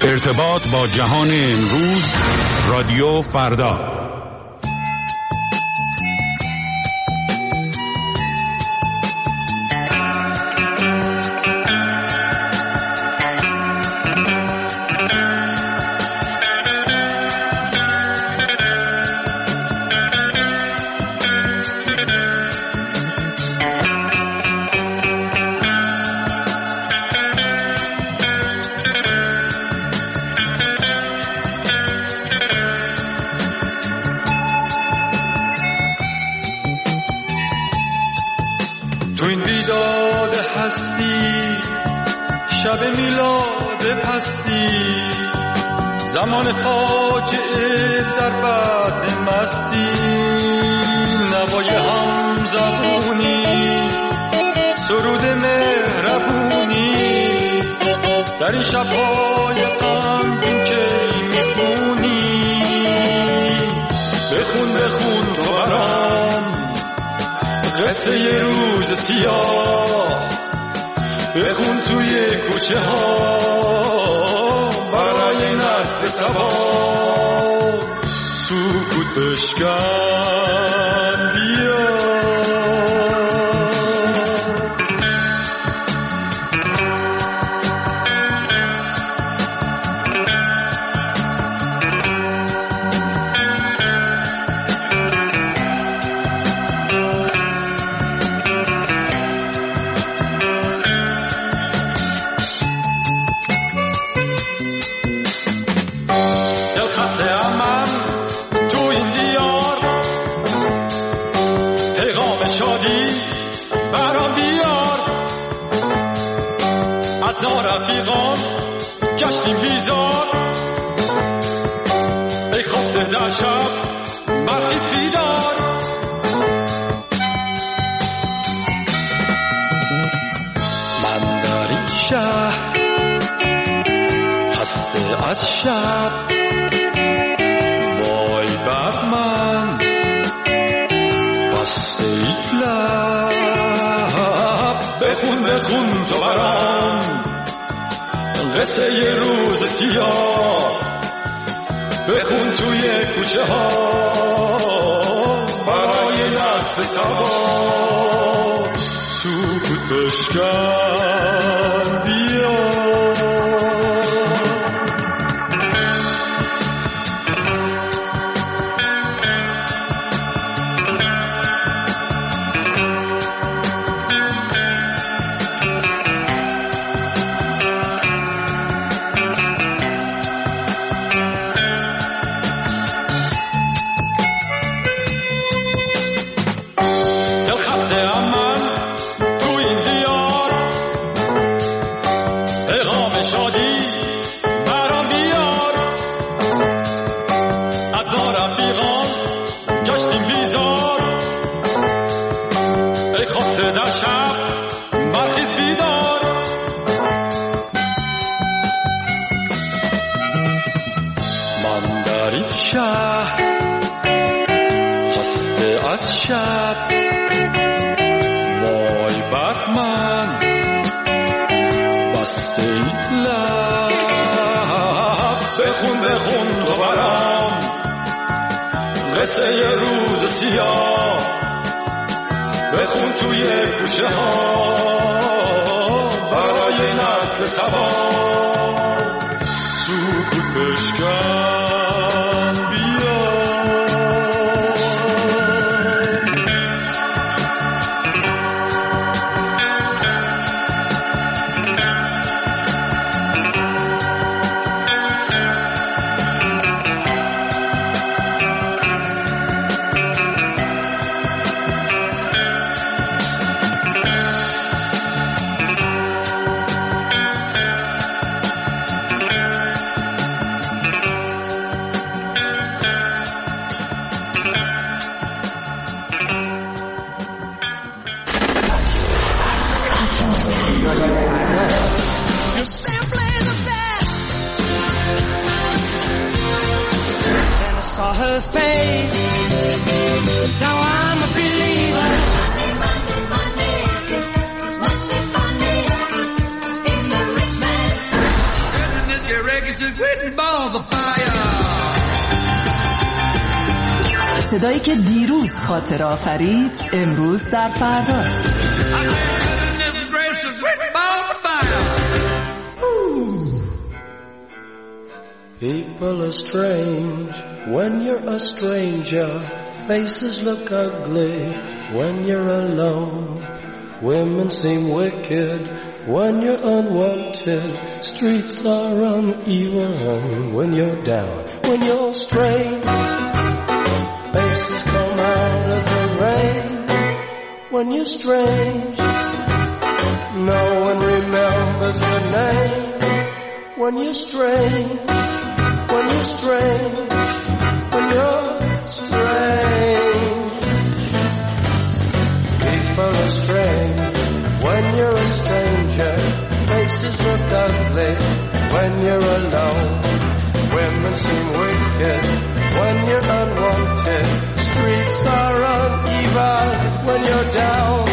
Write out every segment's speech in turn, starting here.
ارتباط با جهان امروز، رادیو فردا. تو این بیداد هستی، شب میلاد پستی، زمان فاجعه در بعد مستی، نوای هم زبونی، سرود مهربونی، در این شبهای غمگین که میخونی. بخون بخون تو برام قصه یه روز سیاه، بخون توی کوچه ها برای نسل تباه. سکوت بشکن بیا، شادی برام بیار، از نارفیقان گشتیم بیزار. ای خفته در شب برخیز بیدار، من در این شهر خسته از شب، وای بر من بسته لب. بخون بخون تو برام قصه یه روز سیاه، بخون توی کوچه ها برای نسل تباه. سکوت بشکن بیا، شادی برام بیار، از نارفیقان گشتیم بیزار. ای خفته در شب برخیز بیدار، من در این شهر خسته از شب، وای بر من بسته لب. بخون بخون تو برام قصه یه روز سیاه، بخون توی کوچه ها برای نسل تباه. سکوت بشکن بیا، saw her face. Now I'm a believer. Money, must be funny in the rich man's. breaking through great balls of fire. صدایی که دیروز خاطر آفرید امروز در فرداست. People are strange when you're a stranger. Faces look ugly when you're alone. Women seem wicked when you're unwanted. Streets are uneven when you're down. When you're strange, faces come out of the rain. When you're strange, no one remembers your name. When you're strange, when you're strange, when you're strange. People are strange when you're a stranger. Faces look ugly when you're alone. Women seem wicked when you're unwanted. Streets are uneven when you're down.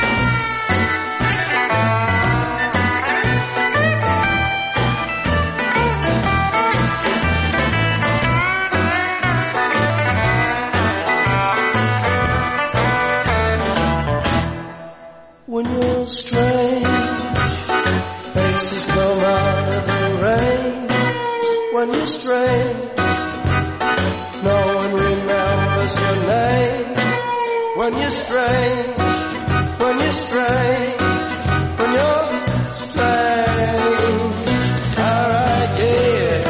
When you're strange, faces come out of the rain. When you're strange, no one remembers your name. When you're strange, when you're strange, when you're strange. Alright, yeah.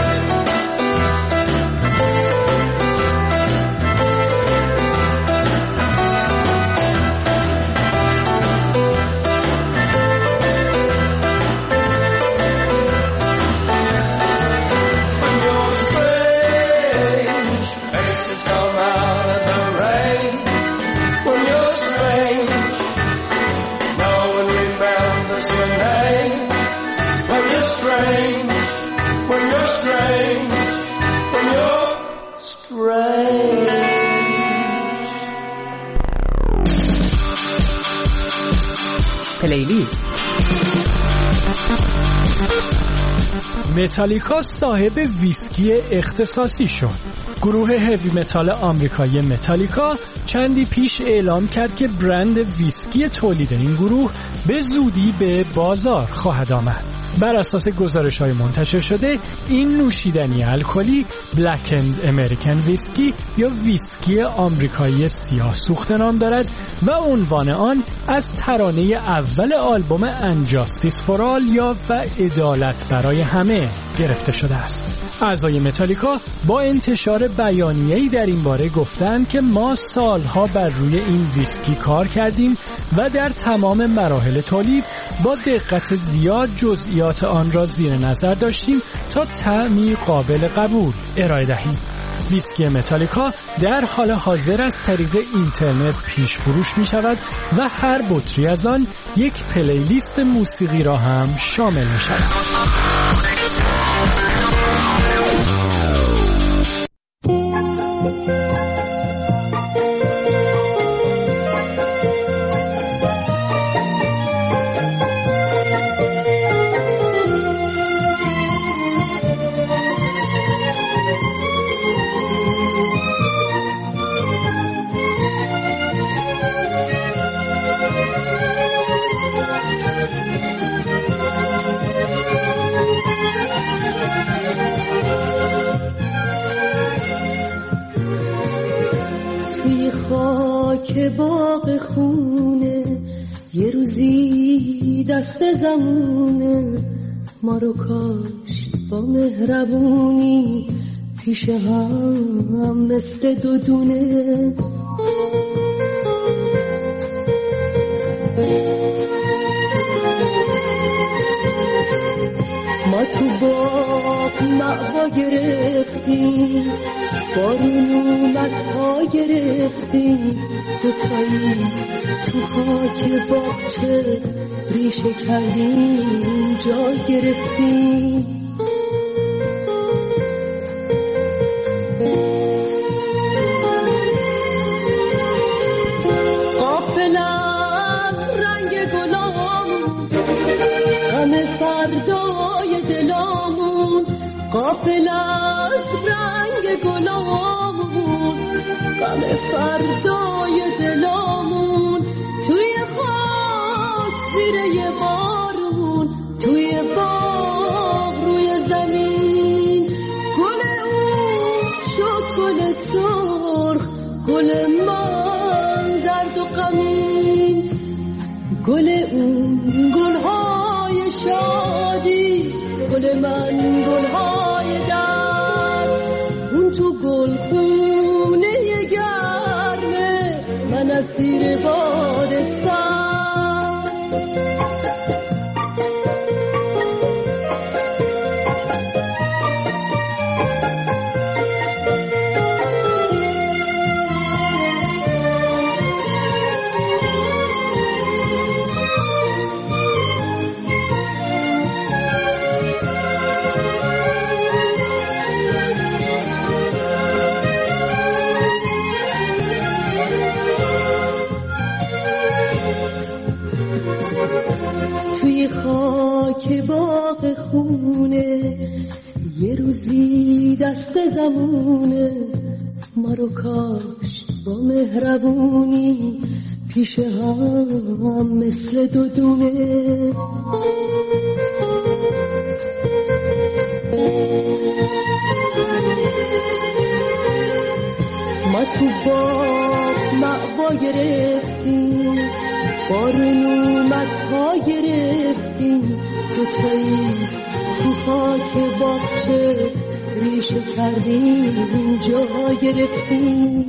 پلیلیست. متالیکا صاحب ویسکی اختصاصی شد. گروه هوی متال آمریکایی متالیکا چندی پیش اعلام کرد که برند ویسکی تولید این گروه به زودی به بازار خواهد آمد. بر اساس گزارش‌های منتشر شده این نوشیدنی الکلی بلکند امریکن ویسکی یا ویسکی آمریکایی سیاه سوخته نام دارد و عنوان آن از ترانه اول آلبوم انجاستیس فور آل یا و عدالت برای همه گرفته شده است. اعضای متالیکا با انتشار بیانیه‌ای در این باره گفتند که ما سالها بر روی این ویسکی کار کردیم و در تمام مراحل تولید با دقت زیاد جزئیات آن را زیر نظر داشتیم تا طعمی قابل قبول ارائه دهیم. ویسکی متالیکا در حال حاضر از طریق اینترنت پیش فروش می شود و هر بطری از آن یک پلیلیست موسیقی را هم شامل می شود. که باغ خونه یه روزی دست زمونه ما رو کاشت با مهربونی پیش هم مثل دو دونه. ما تو باغ مأوا گرفتیم بارون اومد پا گرفتیم دوتایی تو خاک باغچه ریشه کردیم جا گرفتیم. غافلم رنگ گلامون غم فردای دلامون غافل از رنگ گلامون، غم فردای دلامون، توی خاک زیر یه بارون، توی باغ روی زمین. گل اون شد گل سرخ، گل من زرد و غمین. گل اون گلهای شادی، گل من گلهای درد. اون تو گلخونه گرمه، من اسیر باد سرد. توی خاک باغ خونه یه روزی دست زمونه، ما رو کاش با مهربونی پیش هم مثل دو دونه. ما تو باغ مأوا گرفتیم، بارون اومد پا گرفتیم، دوتایی تو خاک باغچه ریشه کردیم، جا گرفتیم.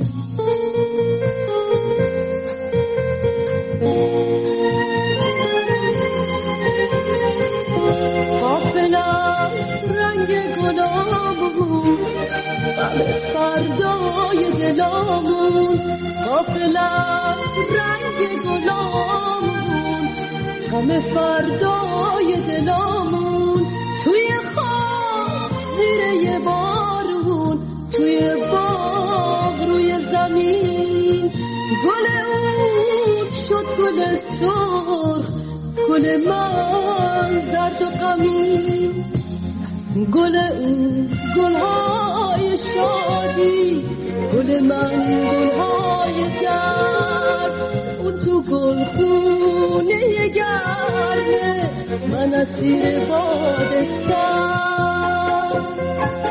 غافل از رنگ گلامون، غم فردای دلامون، غافل از رنگ گلامون، غم فردای دلامون. توی خاک زیر یه بارون، توی باغ روی زمین. گل اون شد گل سرخ، گل من زرد و غمین. گل اون گلهای شادی، گل من گلهای درد. اون تو گلخونه گرمه، من اسیر باد سرد.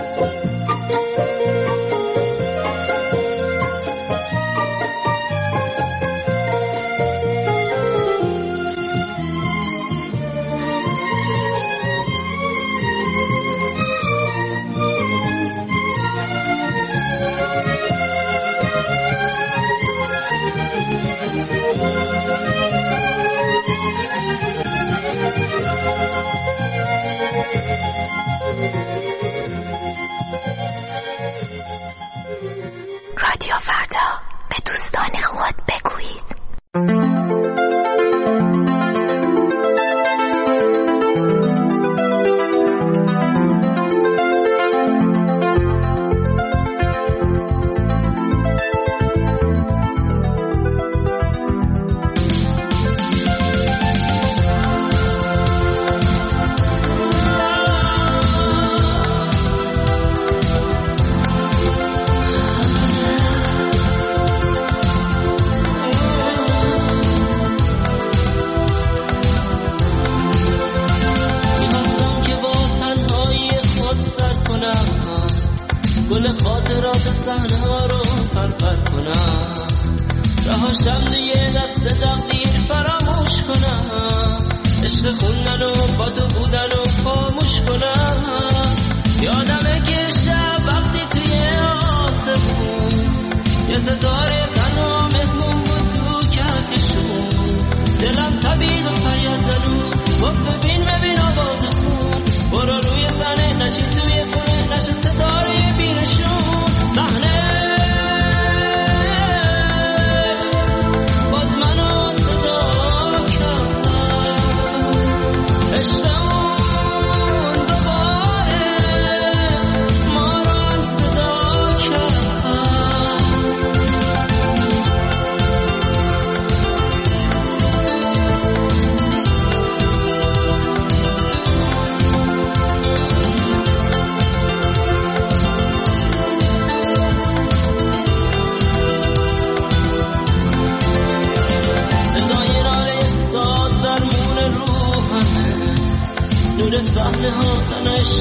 رادیو فردا، به دوستان خود بگویید.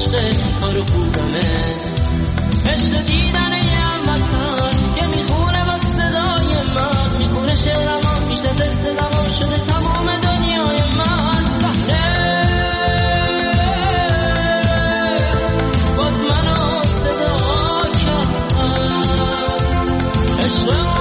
عشق کار خوبمه، عشق دیدن یه هموطن که میخونه با صدای من، میخونه شعرم میشناسه صدام شده تمام دنیای من. صحنه باز منو صدا کرد، عشق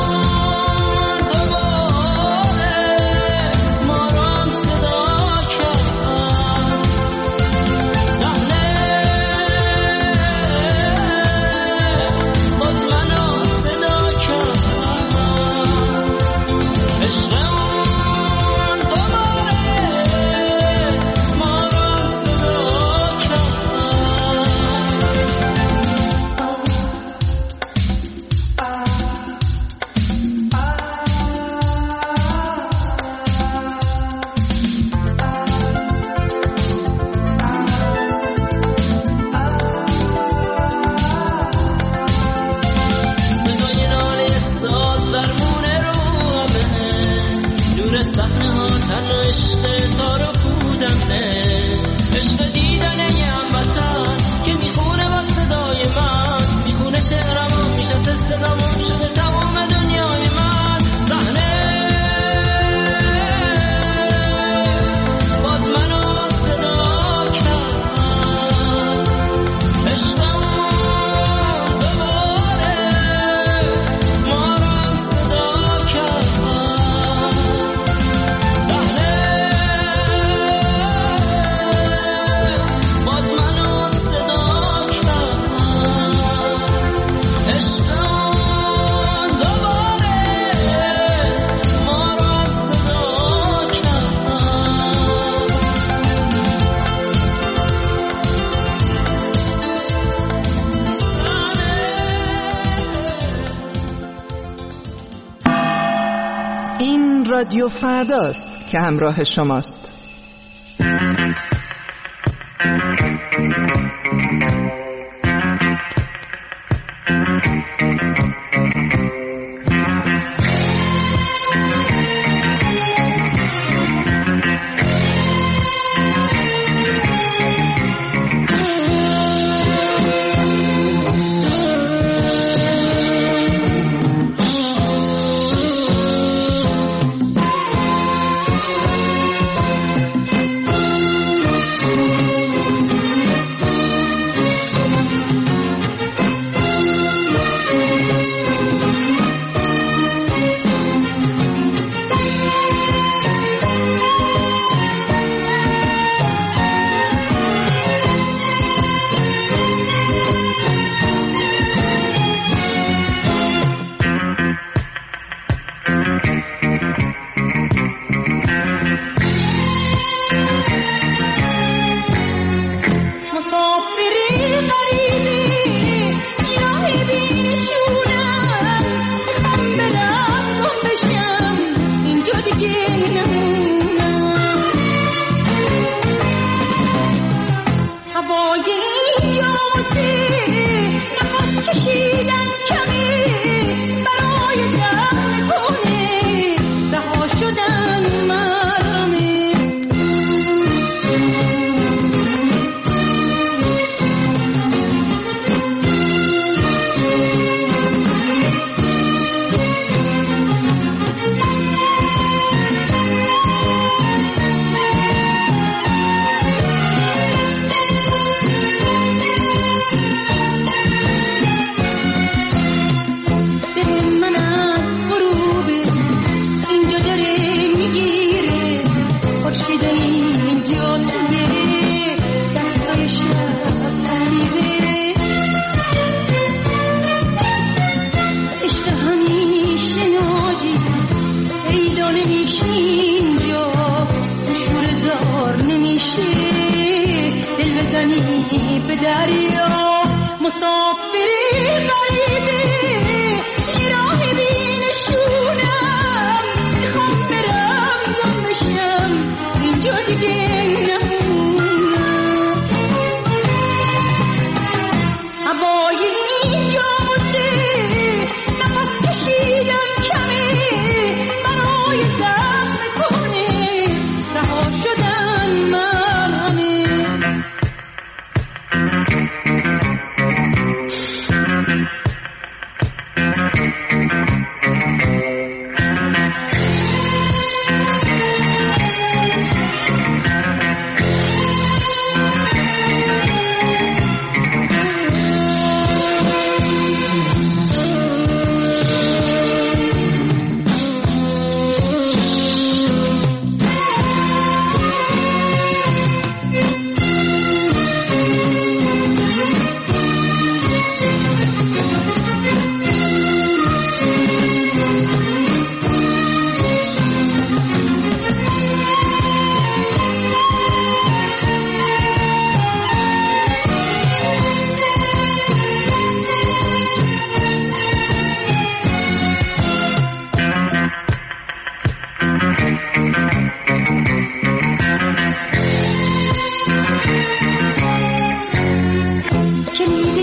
رادیو فرداست که همراه شماست.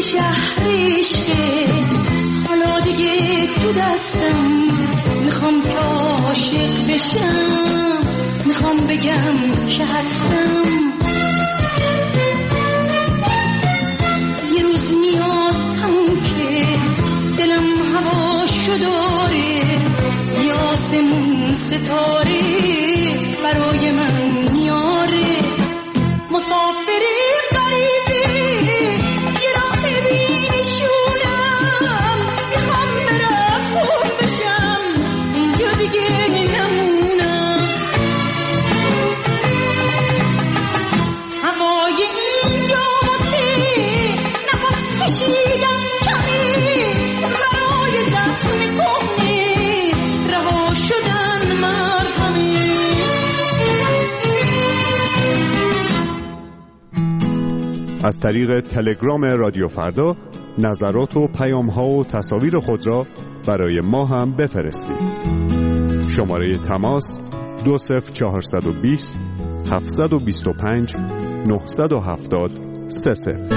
شهر عشقه، حالا دیگه تو دستم، میخوام که عاشق بشم، میخوام بگم که هستم. یه روز میاد همون که دلم هواشو داره، یه آسمون ستاره برای من میاره. مسافری غریبی یه راه بینشونم، میخوام برم خوب بشم، اینجا دیگه نمونم. هوای اینجا واسه نفس کشیدن کمی، برای زخم کهنه رها شدن مرهمی. از طریق تلگرام رادیو فردا نظرات و پیام‌ها و تصاویر خود را برای ما هم بفرستید. شماره تماس 20420 725 970 30.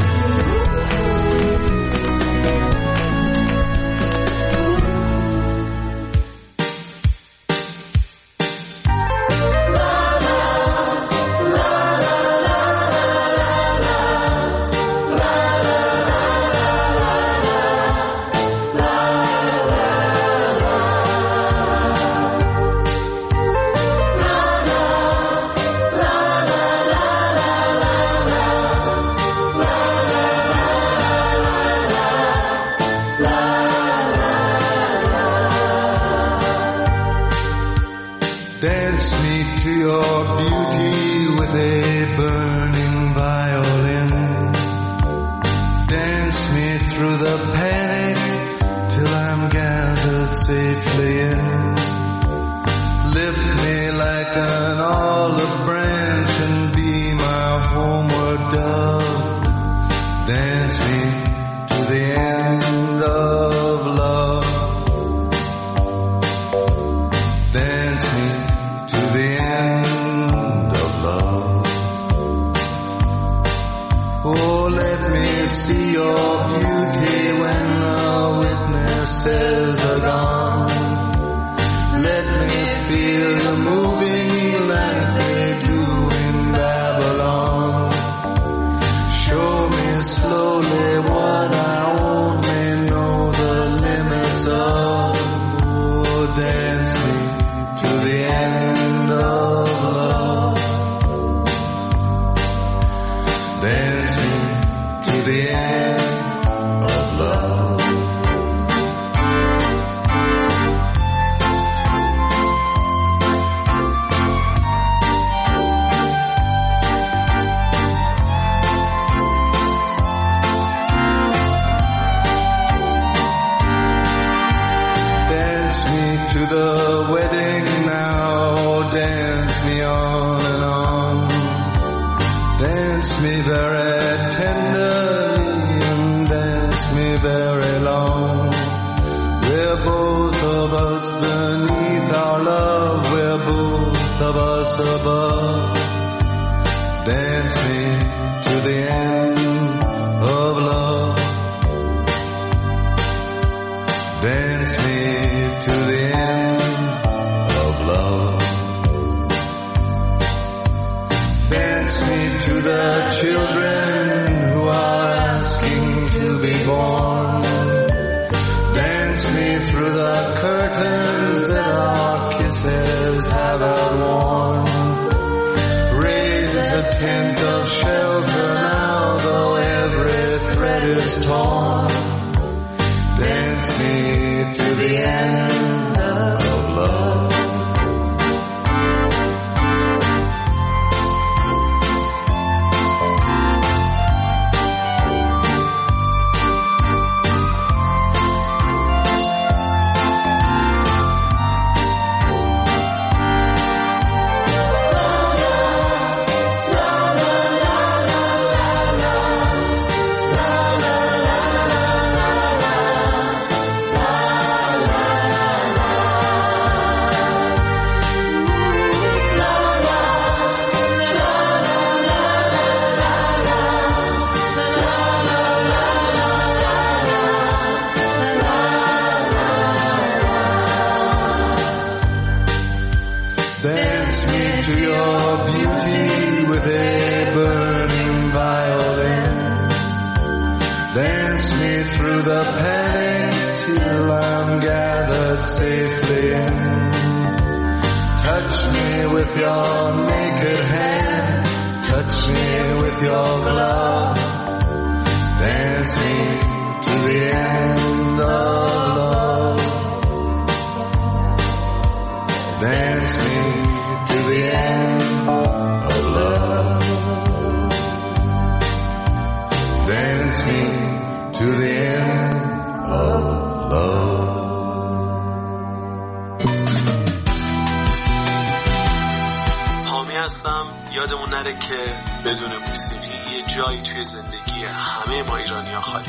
Dance me to your beauty with a burning violin. Dance me through the panic till I'm gathered safely in. Lift me like an olive branch and be my homeward dove. Dance me to the end of love. Dance me to the end of love. Oh, let me see your beauty when the witnesses are gone. Let me feel you moving like they do in Babylon. Show me slowly what I only know the limits of. Oh, dance me to the end of love. Dance me to the end of love. Dance me to the wedding now, dance me on and on. Dance me very tenderly and dance me very long. We're both of us beneath our love, we're both of us above. Dance me to the end of love. Dance me to the end of love. Dance me to the children who are asking to be born. Dance me through the curtains that our kisses have outworn. Raise a tent of shelter now, though every thread is torn. Dance me to the end of love. Dance me through the panic till I'm gathered safely in. Touch me with your naked hand, touch me with your glove. Dance me to the end of love. Dance me to the end of love. Dance me to the end of love. حامی هستم. یادمون نره که بدون موسیقی یه جایی توی زندگی همه ما ایرانی‌ها خالی.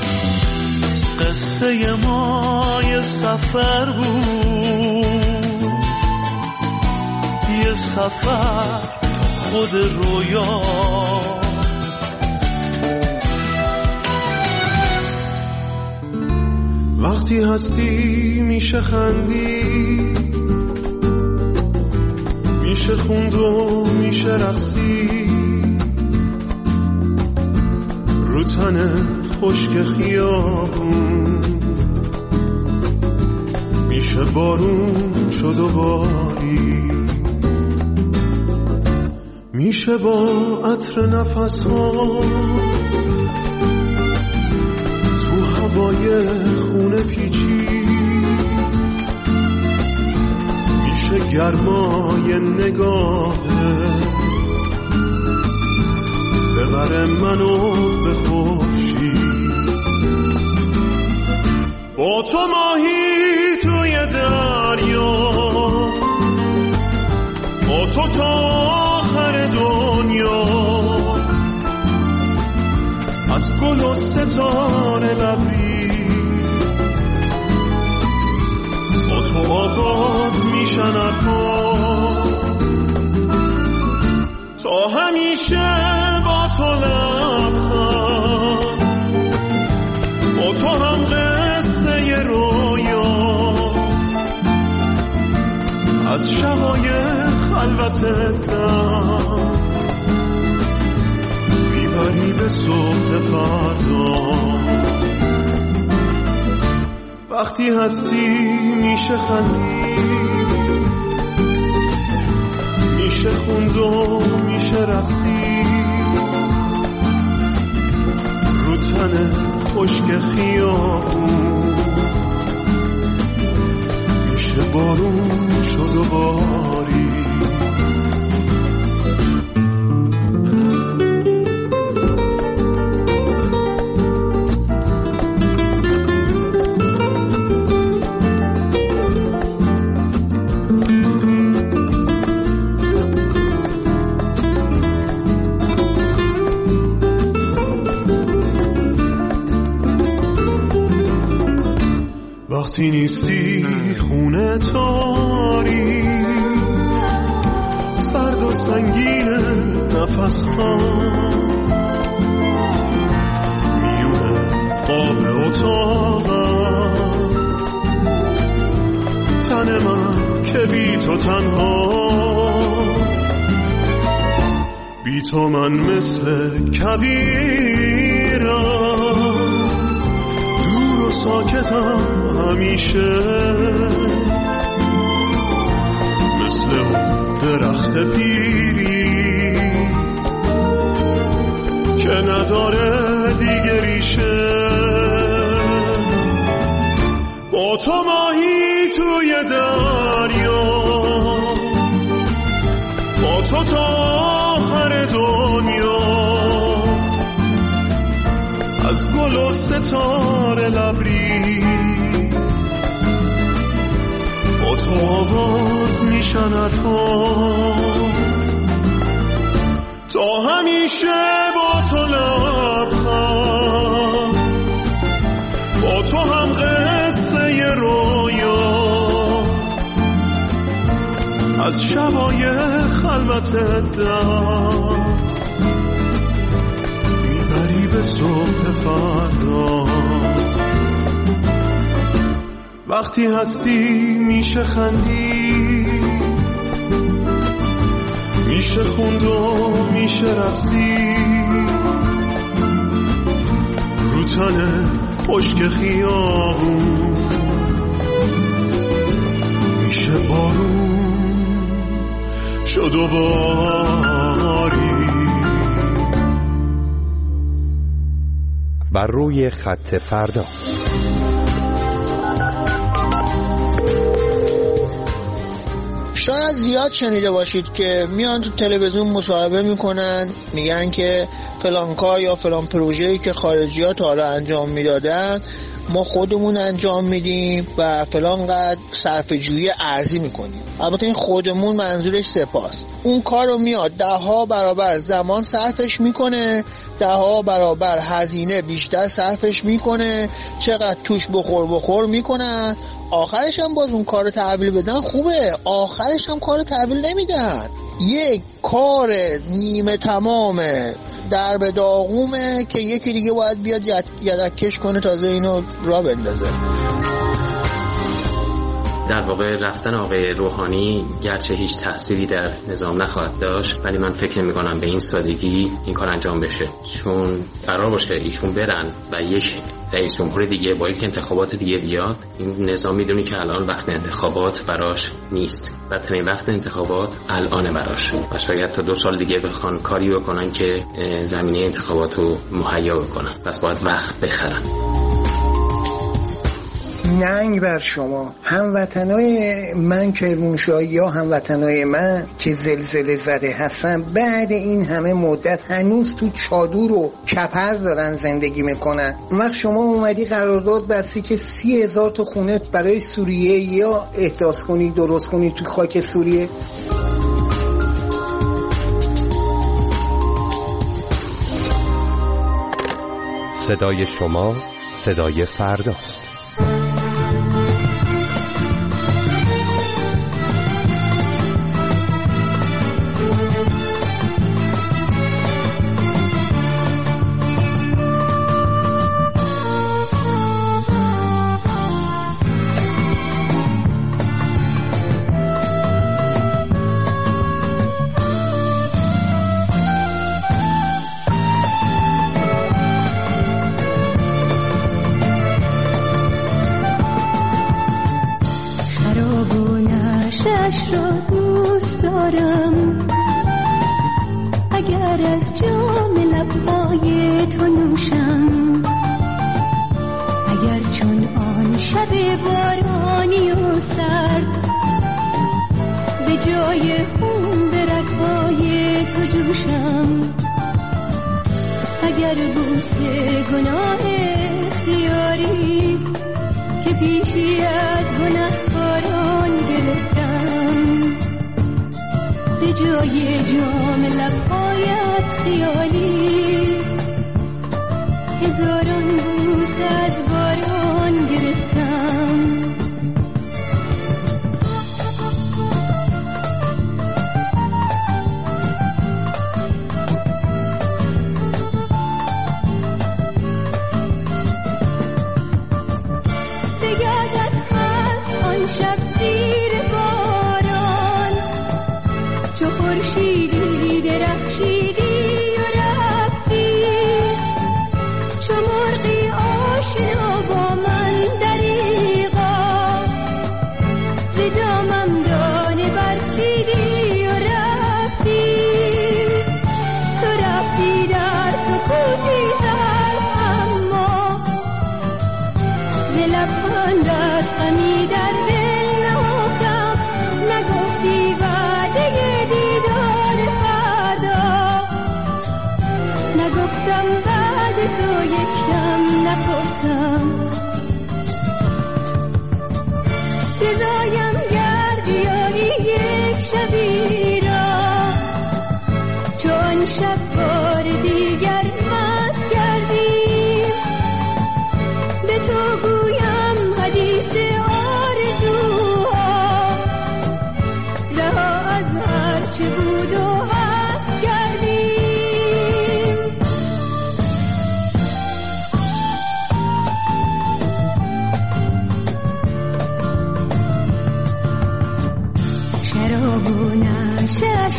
قصه ما یه سفر بود، یه سفر خود رویا. وقتی هستی میشه خندید، میشه خوند و میشه رقصید، رو تن خشک خیابون میشه بارون شد و باری، میشه با عطر نفس‌ها تو هوای خونه پیچی، میشه گرمای نگاهه ببره منو به خورشید. با تو ماهی توی دریا، با تو تا آخر دنیا، از گل و ستاره لبریز، با تو آغاز میشن حرفا، تا همیشه با تو لبخند، با تو هم قصه رویا، از شبای خلوت دم میبری به صبح فردا. وقتی هستی میشه خندید، میشه خوند و میشه رقصید، رو تن خشک خیابون میشه بارون شد و باری. وقتی نیستی خونه تاری، سرد و سنگین نفس ها، میونه آب اتاقم، تن من که بی تو تنها، بی تو من مثل کویرم، دور و ساکتم همیشه، مثل اون درخت پیری که نداره دیگه ریشه. با تو ماهی توی دریا، با تو تا آخر دنیا، از گل و ستاره لبریز، با تو آواز میشن حرفا، تا همیشه با تو لبخند، با تو هم قصه رویا، از شبای خلوت دم میبری به صبح فردا. وقتی هستی میشه خندید، میشه خوند و میشه رقصید، رو رو تن خشک خیابون میشه بارون شد و باری. بر روی خط فردا. شاید زیاد شنیده باشید که میان تو تلویزیون مصاحبه میکنن، میگن که فلان کار یا فلان پروژه‌ای که خارجی‌ها تا حالا انجام میدادن ما خودمون انجام میدیم و فلان قدر صرفه‌جویی ارزی میکنیم. البته این خودمون منظورش سپاس. اون کار رو میاد 10 برابر زمان صرفش میکنه، 10 برابر هزینه بیشتر صرفش میکنه، چقدر توش بخور میکنن، آخرش هم باز اون کار تحویل بدن خوبه، آخرش هم کار تحویل نمیدن. یک کار نیمه تمامه در به داغومه که یکی دیگه باید بیاد یدکش کنه تازه اینو را بندازه. در واقع رفتن آقای روحانی گرچه هیچ تأثیری در نظام نخواهد داشت، ولی من فکر نمی‌کنم به این سادگی این کار انجام بشه، چون قرار باشه ایشون برن و یک رئیس جمهور دیگه با یک انتخابات دیگه بیاد. این نظام میدونی که الان وقت انتخابات براش نیست، بدترین وقت انتخابات الان براش و شاید تا 2 سال دیگه بخوان کاری بکنن که زمینه انتخابات رو مهیا بکنن، پس باید وقت بخرن. ننگ بر شما هموطنای من کرمانشاهی یا هموطنای من که زلزله زده هستن، بعد این همه مدت هنوز تو چادر و کپر دارن زندگی میکنن. وقت شما اومدی قرارداد بستی که 30,000 تا خونه برای سوریه یا احداث کنی درست کنی تو خاک سوریه. صدای شما صدای فرداست.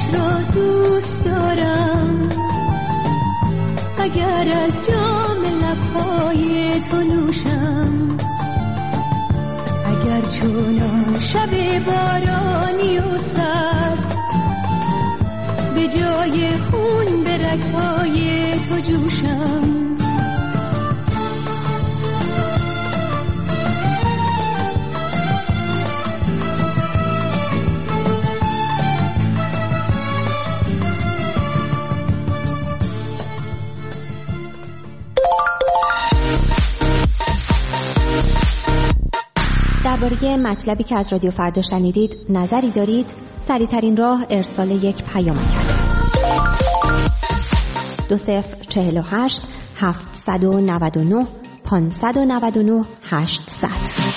اگر از جام لبهای تو نوشم، اگر چون شب بارانی و سرد به جای خون به رگ‌های تو جوشم. درباره مطلبی که از رادیو فردا شنیدید نظری دارید؟ سریع‌ترین راه ارسال یک پیامک است. 2048 799 599 800.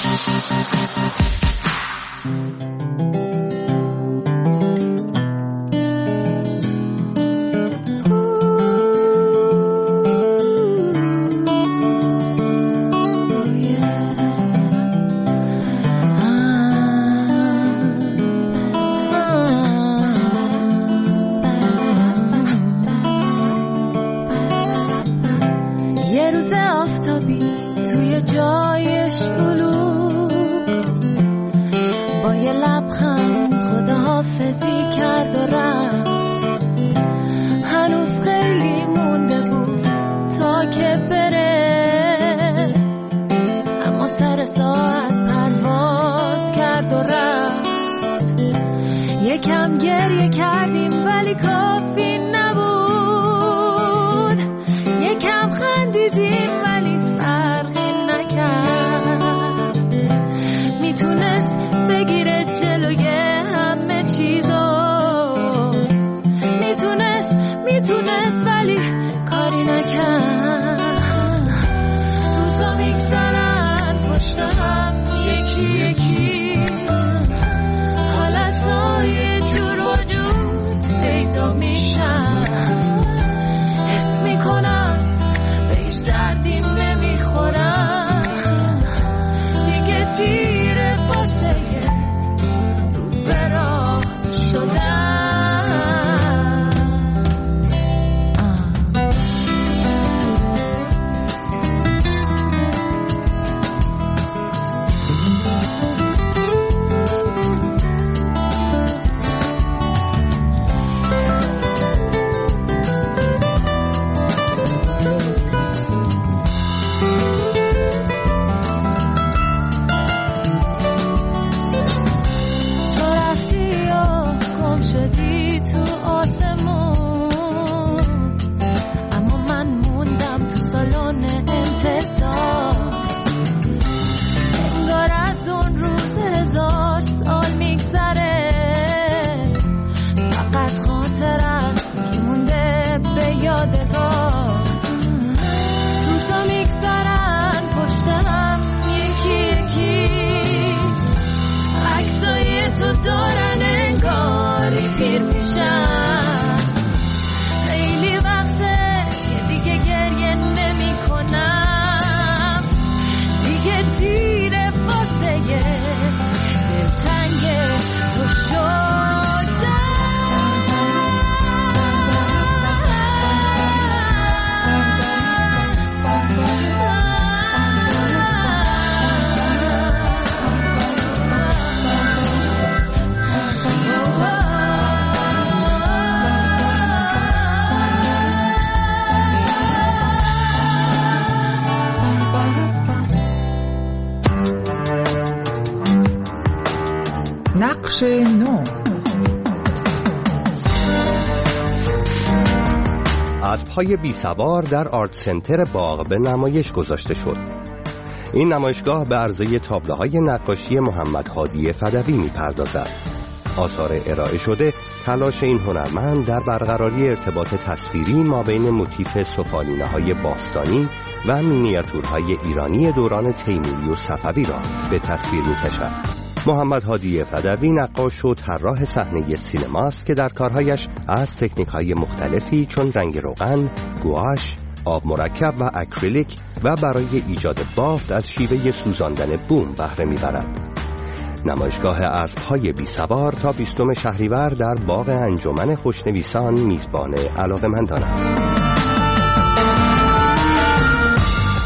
نقش نو. اسب‌های بی‌سوار در آرت سنتر باغ به نمایش گذاشته شد. این نمایشگاه به عرضه تابلوهای نقاشی محمد هادی فدوی می‌پردازد. آثار ارائه شده تلاش این هنرمند در برقراری ارتباط تصویری مابین موتیف سفالینه‌های باستانی و مینیاتورهای ایرانی دوران تیموری و صفوی را به تصویر می‌کشد. محمد هادی فدوی نقاش و طراح صحنه سینما است که در کارهایش از تکنیک‌های مختلفی چون رنگ روغن، گواش، آب مرکب و اکریلیک و برای ایجاد بافت از شیوه سوزاندن بوم بهره می‌برد. نمایشگاه اسب‌های بی‌سوار تا 20 شهریور در باغ انجمن خوشنویسان میزبان علاقه‌مندان است.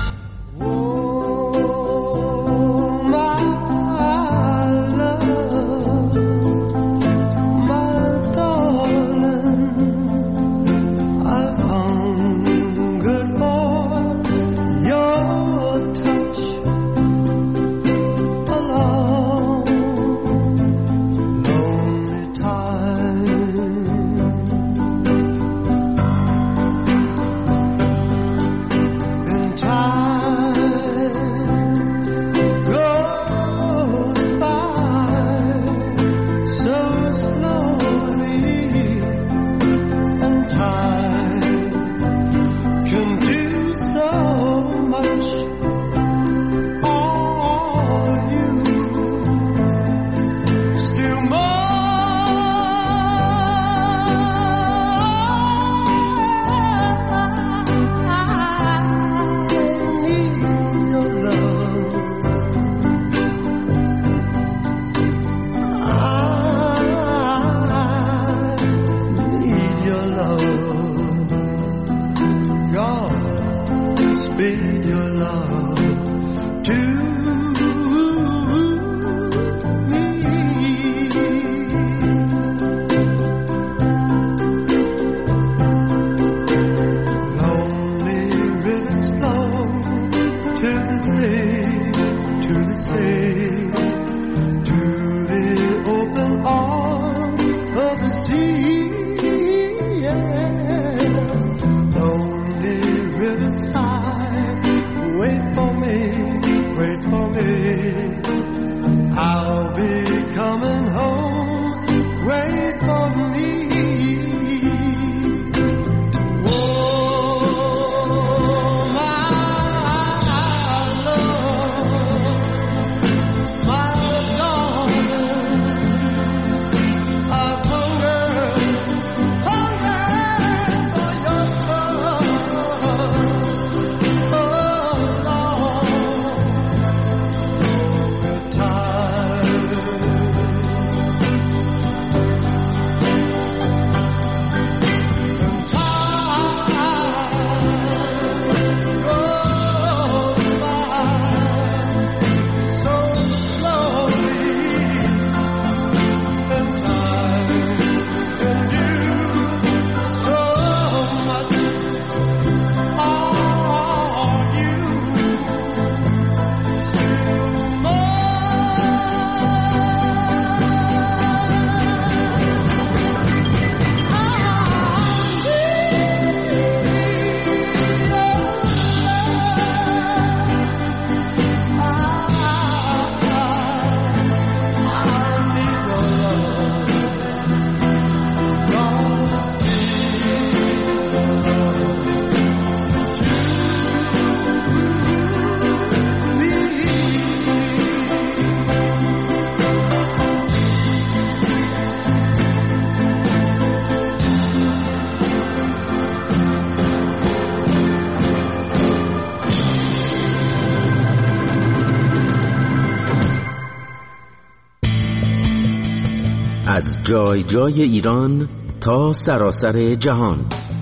از جای جای ایران تا سراسر جهان.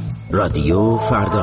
رادیو فردا.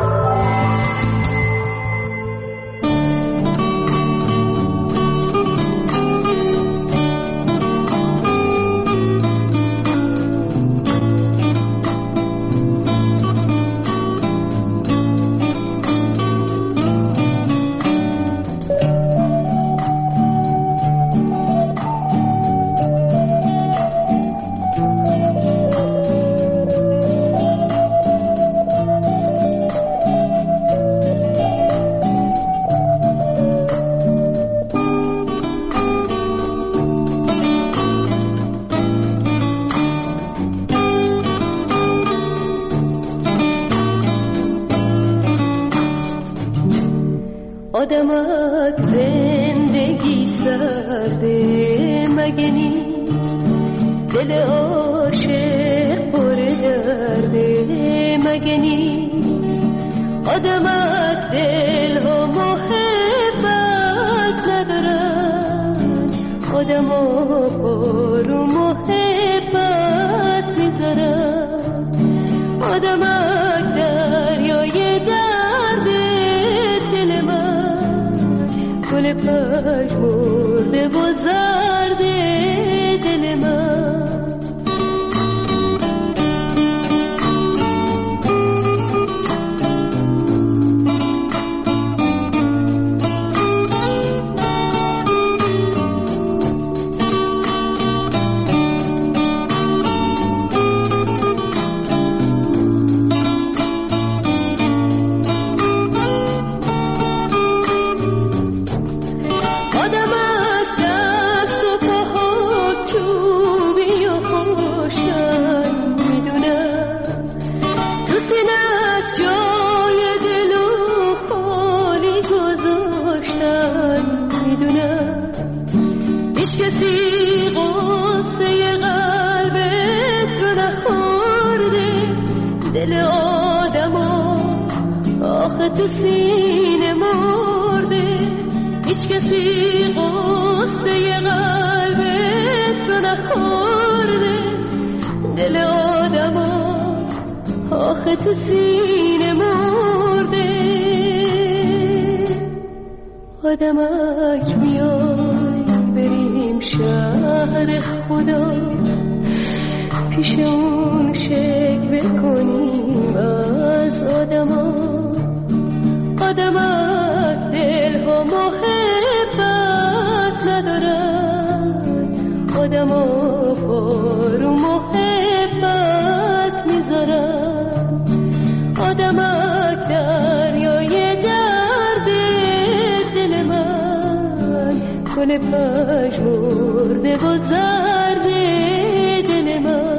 آدمک زندگی سرده مگه نیست، دل عاشق پر درده مگه نیست. آدمک دل و محبت ندارن، آدما پارو محبت میذارن. آدمک دریای درد دل من، گل پژمرده و زرد دل من. دل آدمو آخه تو سینه مرده، هیچ کسی قصه قلبت رو نخورده. دل آدمو آخه تو سینه مرده. آدمک بیای بریم شهر خدا، پیش اون شکوه کنیم از آدما. آدمک دل هم محبت ندارن، آدما پا رو محبت میذارن. آدمک دریای درد دل من، گل پژمرده و زرد دل من.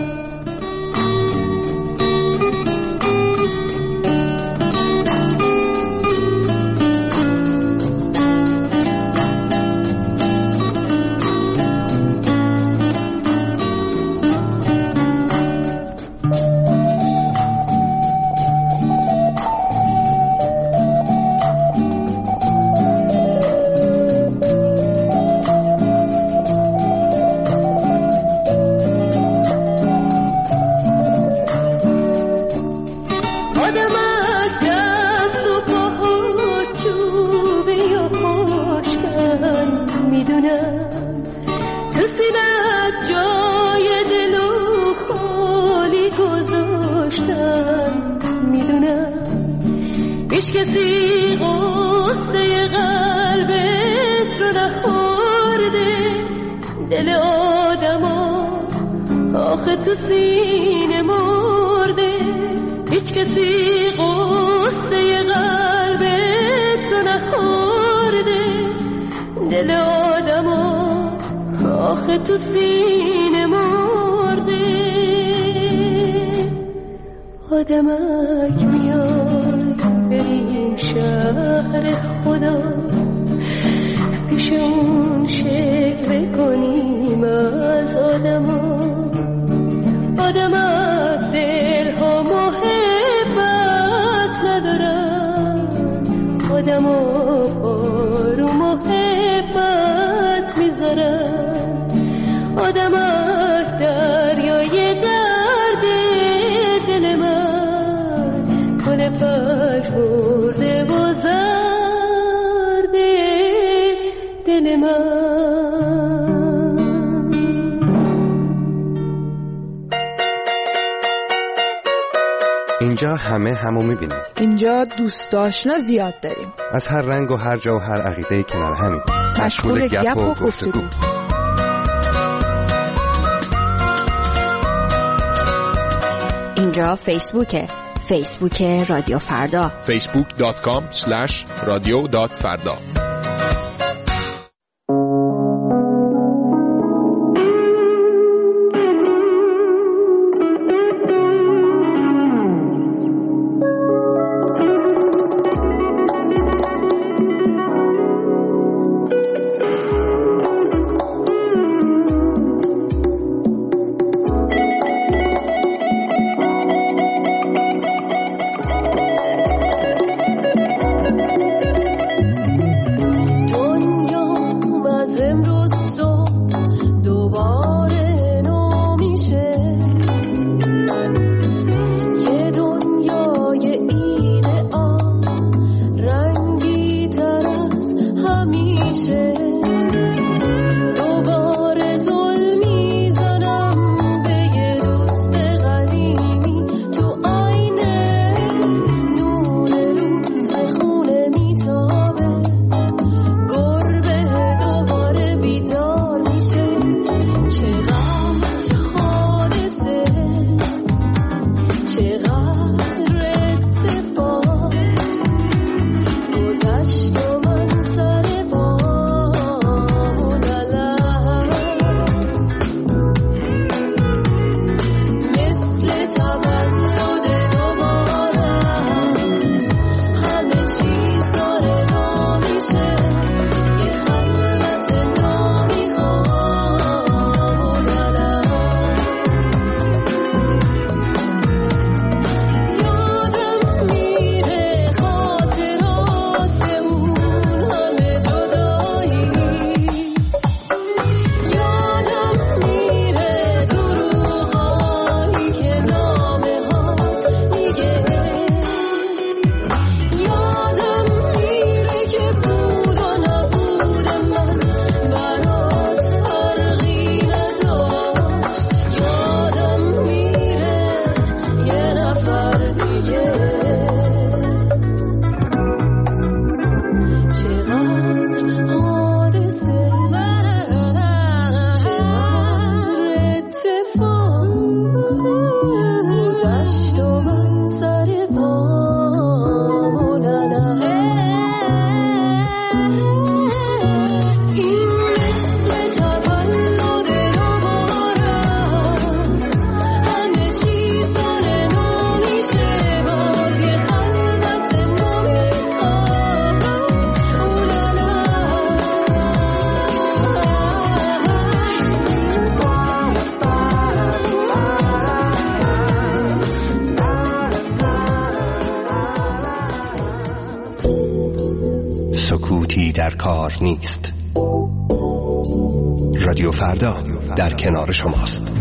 کسی غصه قلبت رو نخورده، دل آدما آخه تو سینه مرده. هیچ کسی غصه قلبت رو نخورده، دل آدما آخه تو سینه مرده. آدمک میاد بریم شهر خدا، پیش اون شکوه کنیم از آدما. آدمک دلها محبت ندارن، آدما پا رو محبت میذارن. آدمک دریای درد دل من، گل پژمرده و زرد دل من. اینجا همه همو میبینیم. اینجا دوست آشنا زیاد داریم، از هر رنگ و هر جا و هر عقیده‌ای کنار همین، مشغول گپ و گفتگو. اینجا فیسبوک رادیو فردا، facebook.com/radio.farda. روباتیکی در کار نیست. رادیو فردا در کنار شماست.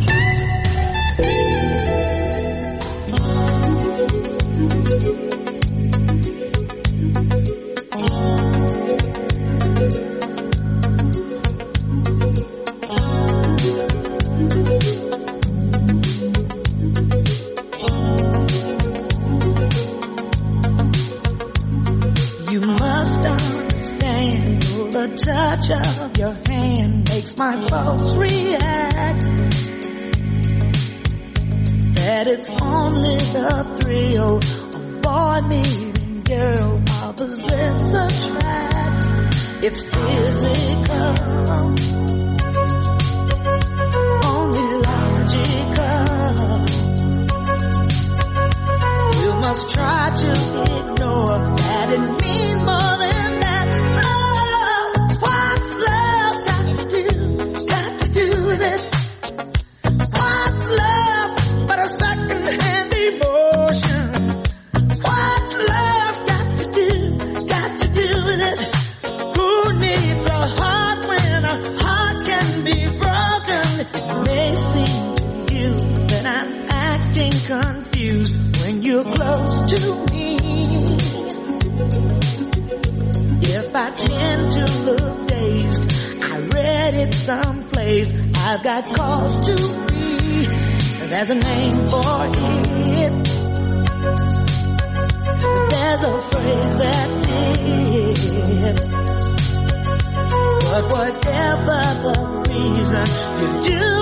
Of your hand makes my pulse react. That it's only the thrill of boy meeting girl opposites attract. It's physical, only logical. You must try to ignore that it means more than that. Confused when you're close to me. If I tend to look dazed, I read it someplace. I've got cause to be. There's a name for it. There's a phrase that is. But whatever the reason, you do